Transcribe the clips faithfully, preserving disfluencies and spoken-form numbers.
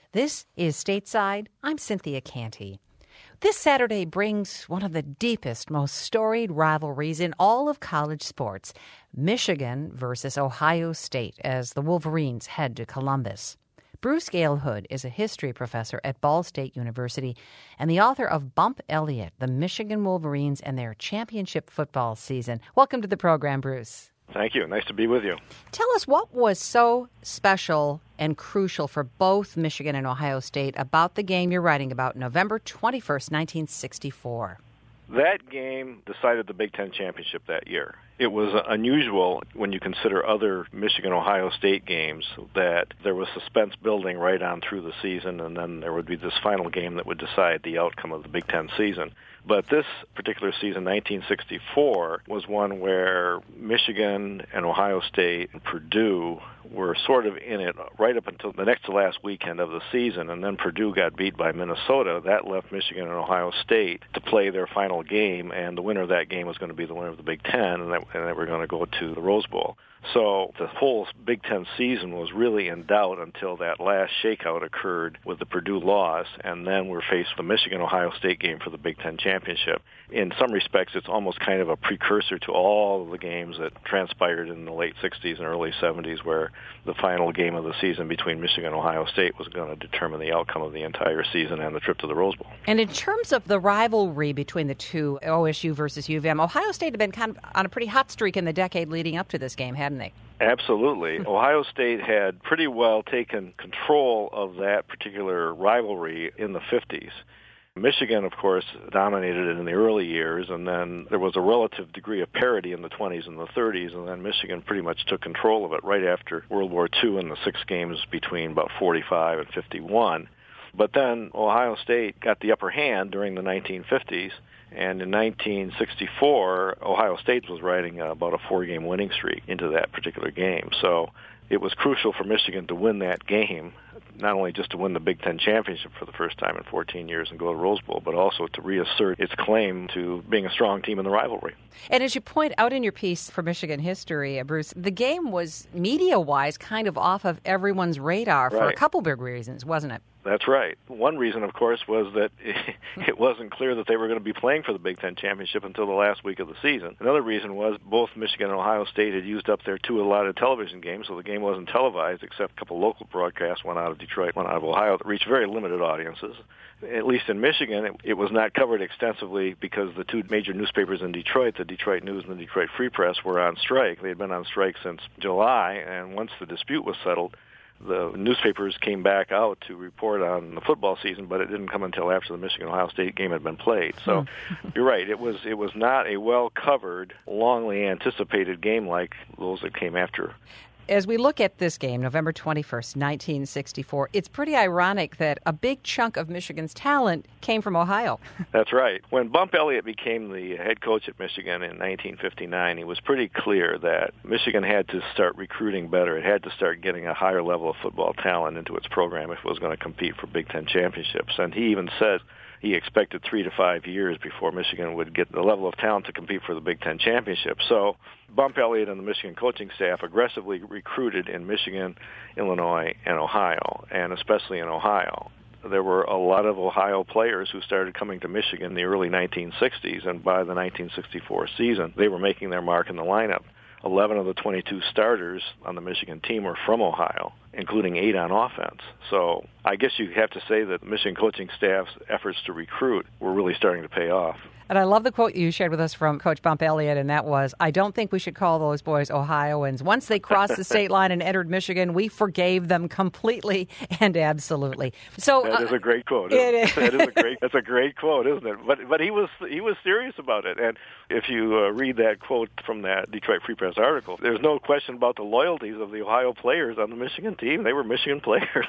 This is Stateside. I'm Cynthia Canty. This Saturday brings one of the deepest, most storied rivalries in all of college sports, Michigan versus Ohio State, as the Wolverines head to Columbus. Bruce Gale Hood is a history professor at Ball State University and the author of Bump Elliott, the Michigan Wolverines and their championship football season. Welcome to the program, Bruce. Thank you. Nice to be with you. Tell us what was so special and crucial for both Michigan and Ohio State about the game you're writing about, November twenty-first, nineteen sixty-four. That game decided the Big Ten championship that year. It was unusual when you consider other Michigan-Ohio State games that there was suspense building right on through the season, and then there would be this final game that would decide the outcome of the Big Ten season. But this particular season, nineteen sixty-four, was one where Michigan and Ohio State and Purdue were sort of in it right up until the next to last weekend of the season, and then Purdue got beat by Minnesota. That left Michigan and Ohio State to play their final game, and the winner of that game was going to be the winner of the Big Ten, and, that, and they were going to go to the Rose Bowl. So the whole Big Ten season was really in doubt until that last shakeout occurred with the Purdue loss, and then we're faced with the Michigan-Ohio State game for the Big Ten championship. In some respects, it's almost kind of a precursor to all of the games that transpired in the late sixties and early seventies, where the final game of the season between Michigan and Ohio State was going to determine the outcome of the entire season and the trip to the Rose Bowl. And in terms of the rivalry between the two, O S U versus U of M, Ohio State had been kind of on a pretty hot streak in the decade leading up to this game, hadn't they? Absolutely. Ohio State had pretty well taken control of that particular rivalry in the fifties. Michigan, of course, dominated it in the early years, and then there was a relative degree of parity in the twenties and the thirties, and then Michigan pretty much took control of it right after World War Two in the six games between about forty-five and fifty-one. But then Ohio State got the upper hand during the nineteen fifties, and in nineteen sixty-four, Ohio State was riding about a four-game winning streak into that particular game. So it was crucial for Michigan to win that game, not only just to win the Big Ten championship for the first time in fourteen years and go to Rose Bowl, but also to reassert its claim to being a strong team in the rivalry. And as you point out in your piece for Michigan history, Bruce, the game was media-wise kind of off of everyone's radar for Right. a couple big reasons, wasn't it? That's right. One reason, of course, was that it wasn't clear that they were going to be playing for the Big Ten championship until the last week of the season. Another reason was both Michigan and Ohio State had used up their two allotted television games, so the game wasn't televised except a couple local broadcasts, one out of Detroit, one out of Ohio, that reached very limited audiences. At least in Michigan, it, it was not covered extensively because the two major newspapers in Detroit, the Detroit News and the Detroit Free Press, were on strike. They had been on strike since July, and once the dispute was settled, the newspapers came back out to report on the football season, but it didn't come until after the Michigan-Ohio State game had been played. So you're right, it was it was not a well-covered, longly anticipated game like those that came after. As we look at this game, November twenty-first, nineteen sixty-four, it's pretty ironic that a big chunk of Michigan's talent came from Ohio. That's right. When Bump Elliott became the head coach at Michigan in nineteen fifty-nine, it was pretty clear that Michigan had to start recruiting better. It had to start getting a higher level of football talent into its program if it was going to compete for Big Ten championships. And he even said he expected three to five years before Michigan would get the level of talent to compete for the Big Ten championship. So Bump Elliott and the Michigan coaching staff aggressively recruited in Michigan, Illinois, and Ohio, and especially in Ohio. There were a lot of Ohio players who started coming to Michigan in the early nineteen sixties, and by the nineteen sixty-four season, they were making their mark in the lineup. eleven of the twenty-two starters on the Michigan team were from Ohio, including eight on offense. So I guess you have to say that the Michigan coaching staff's efforts to recruit were really starting to pay off. And I love the quote you shared with us from Coach Bump Elliott, and that was, "I don't think we should call those boys Ohioans. Once they crossed the state line and entered Michigan, we forgave them completely and absolutely." So that is a great quote. It is. That is a great. That's a great quote, isn't it? But but he was he was serious about it. And if you uh, read that quote from that Detroit Free Press article, there's no question about the loyalties of the Ohio players on the Michigan team. They were Michigan players.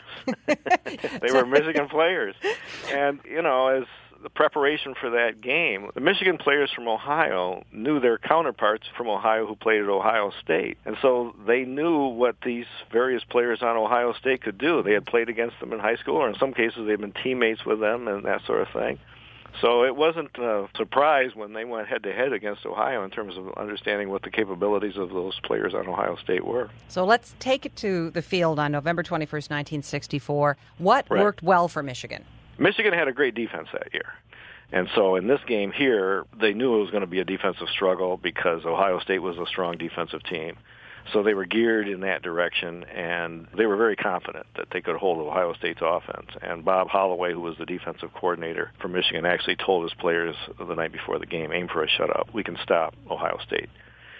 They were Michigan players, and you know as the preparation for that game, the Michigan players from Ohio knew their counterparts from Ohio who played at Ohio State. And so they knew what these various players on Ohio State could do. They had played against them in high school, or in some cases they had been teammates with them and that sort of thing. So it wasn't a surprise when they went head-to-head against Ohio in terms of understanding what the capabilities of those players on Ohio State were. So let's take it to the field on November twenty-first, nineteen sixty-four. What Right. worked well for Michigan? Michigan had a great defense that year. And so in this game here, they knew it was going to be a defensive struggle because Ohio State was a strong defensive team. So they were geared in that direction, and they were very confident that they could hold Ohio State's offense. And Bob Holloway, who was the defensive coordinator for Michigan, actually told his players the night before the game, aim for a shutout. We can stop Ohio State.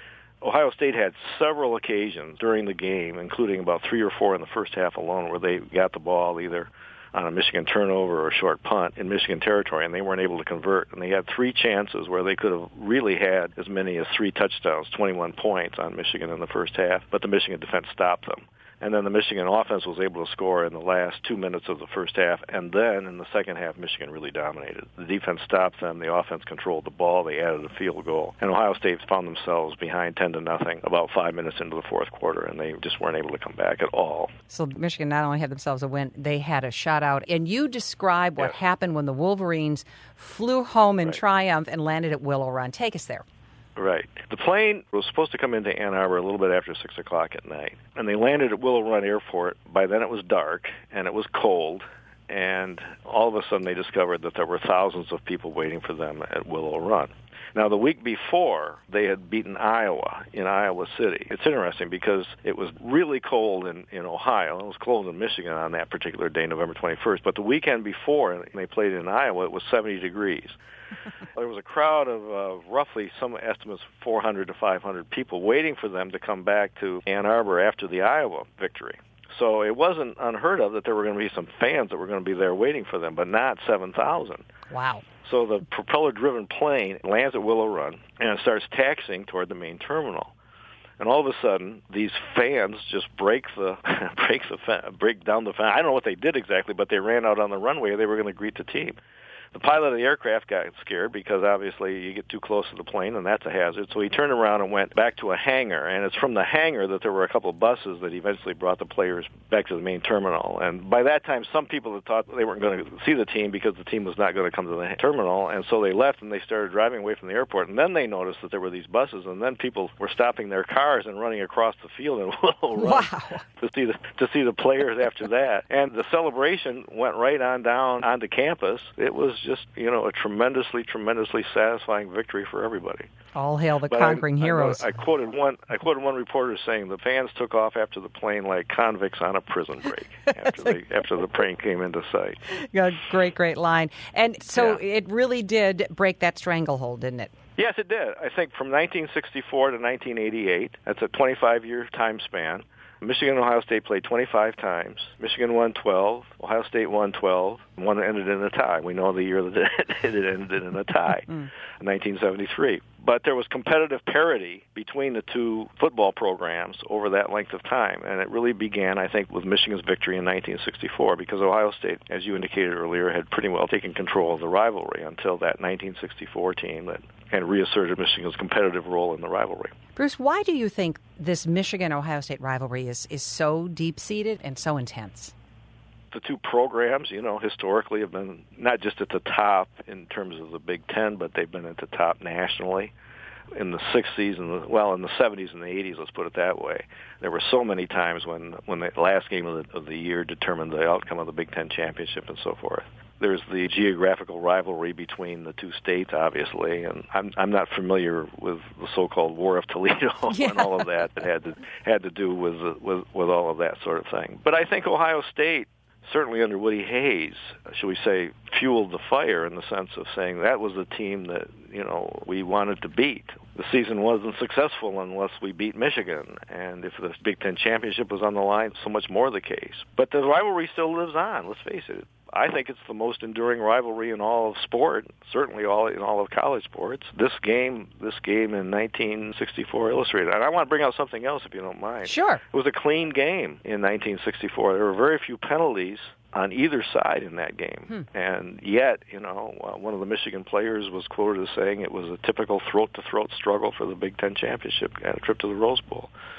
Ohio State had several occasions during the game, including about three or four in the first half alone, where they got the ball either on a Michigan turnover or a short punt in Michigan territory, and they weren't able to convert. And they had three chances where they could have really had as many as three touchdowns, twenty-one points on Michigan in the first half, but the Michigan defense stopped them. And then the Michigan offense was able to score in the last two minutes of the first half, and then in the second half, Michigan really dominated. The defense stopped them. The offense controlled the ball. They added a field goal. And Ohio State found themselves behind ten to nothing about five minutes into the fourth quarter, and they just weren't able to come back at all. So Michigan not only had themselves a win, they had a shutout. And you describe what Yes. happened when the Wolverines flew home in Right. triumph and landed at Willow Run. Take us there. Right. The plane was supposed to come into Ann Arbor a little bit after six o'clock at night, and they landed at Willow Run Airport. By then it was dark, and it was cold, and all of a sudden they discovered that there were thousands of people waiting for them at Willow Run. Now, the week before, they had beaten Iowa in Iowa City. It's interesting because it was really cold in, in Ohio. It was cold in Michigan on that particular day, November twenty-first. But the weekend before, and they played in Iowa, it was seventy degrees. There was a crowd of uh, roughly, some estimates, four hundred to five hundred people waiting for them to come back to Ann Arbor after the Iowa victory. So it wasn't unheard of that there were going to be some fans that were going to be there waiting for them, but not seven thousand. Wow. So the propeller-driven plane lands at Willow Run, and it starts taxiing toward the main terminal. And all of a sudden, these fans just break the break the fa- break down the fan. I don't know what they did exactly, but they ran out on the runway. They were going to greet the team. The pilot of the aircraft got scared because obviously you get too close to the plane and that's a hazard. So he turned around and went back to a hangar. And it's from the hangar that there were a couple of buses that eventually brought the players back to the main terminal. And by that time, some people had thought they weren't going to see the team because the team was not going to come to the terminal. And so they left and they started driving away from the airport. And then they noticed that there were these buses. And then people were stopping their cars and running across the field and Willow Run Wow. to see the to see the players after that. And the celebration went right on down onto campus. It was just, you know, a tremendously, tremendously satisfying victory for everybody. All hail the But conquering I, heroes. I, I quoted one. I quoted one reporter saying the fans took off after the plane like convicts on a prison break after they after the plane came into sight. Yeah, great, great line. And so Yeah. it really did break that stranglehold, didn't it? Yes, it did. I think from nineteen sixty-four to nineteen eighty-eight, that's a twenty-five year time span. Michigan and Ohio State played twenty-five times. Michigan won twelve. Ohio State won twelve. One ended in a tie. We know the year that it ended in a tie, Mm. nineteen seventy-three. But there was competitive parity between the two football programs over that length of time. And it really began, I think, with Michigan's victory in nineteen sixty-four because Ohio State, as you indicated earlier, had pretty well taken control of the rivalry until that nineteen sixty-four team that kind of reasserted Michigan's competitive role in the rivalry. Bruce, why do you think this Michigan-Ohio State rivalry is, is so deep-seated and so intense? The two programs, you know, historically have been not just at the top in terms of the Big Ten, but they've been at the top nationally. In the sixties and the, well, in the seventies and the eighties, let's put it that way. There were so many times when when the last game of the, of the year determined the outcome of the Big Ten championship and so forth. There's the geographical rivalry between the two states, obviously, and I'm I'm not familiar with the so-called War of Toledo Yeah. and all of that that had to had to do with with with all of that sort of thing. But I think Ohio State, certainly under Woody Hayes, should we say, fueled the fire in the sense of saying that was the team that, you know, we wanted to beat. The season wasn't successful unless we beat Michigan, and if the Big Ten championship was on the line, so much more the case. But the rivalry still lives on, let's face it. I think it's the most enduring rivalry in all of sport, certainly all in all of college sports. This game, this game in nineteen sixty-four illustrated. And I want to bring out something else, if you don't mind. Sure. It was a clean game in nineteen sixty-four. There were very few penalties on either side in that game. Hmm. And yet, you know, uh, one of the Michigan players was quoted as saying it was a typical throat-to-throat struggle for the Big Ten championship and a trip to the Rose Bowl.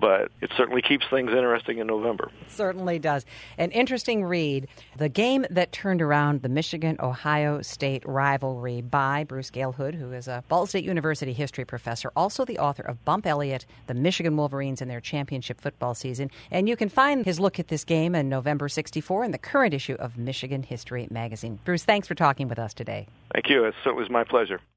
but it certainly keeps things interesting in November. It certainly does. An interesting read, The Game That Turned Around the Michigan-Ohio State Rivalry by Bruce Gale-Hood, who is a Ball State University history professor, also the author of Bump Elliott, the Michigan Wolverines in their championship football season. And you can find his look at this game in November sixty-four in the current issue of Michigan History Magazine. Bruce, thanks for talking with us today. Thank you. It was my pleasure.